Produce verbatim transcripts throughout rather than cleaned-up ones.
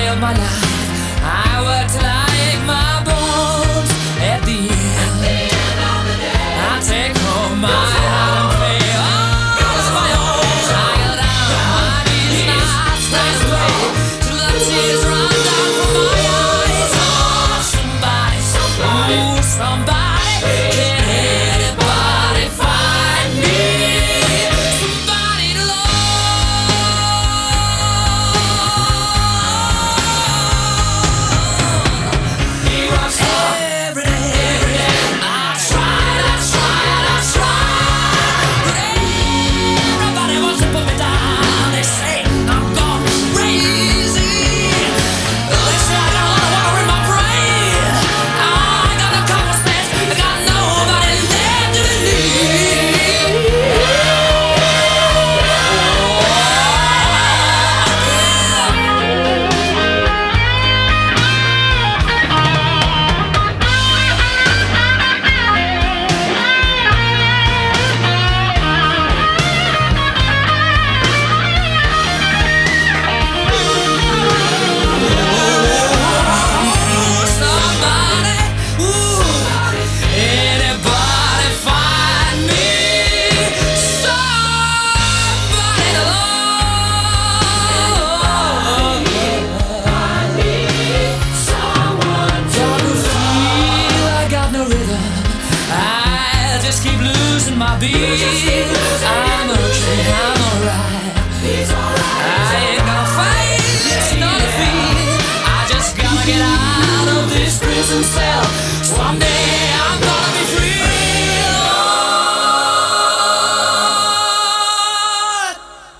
of my life. I work till I ache my bones. At the end, I take home my heart and play all as my own. I get down on my knees and I start to pray till the tears run down from my eyes. Oh, somebody, ooh, somebody, can anybody find me? Somebody to love. He works hard every day, every day. I tried, I tried, I tried, but everybody wants to put me down. They say I'm gone crazy. They say I got a lot of water in my brain. I got no common sense. I got nobody left to believe. Somebody, ooh, anybody find me? Somebody to love. Someone to feel I got no rhythm. I just keep losing my beat. I'm okay, I'm alright. I ain't gonna fight, it's not a defeat. I just gotta get out of this prison cell. Someday I'm gonna be free. Lord.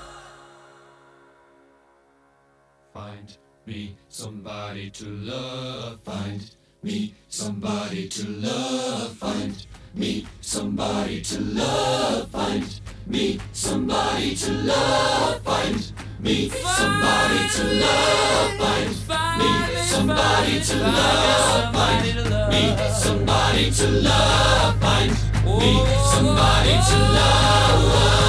Find me somebody to love. Find me somebody to love. Find me somebody to love. Find me somebody to love. Find me somebody to love. Find me somebody to love. Find me somebody to love. Find me somebody to love.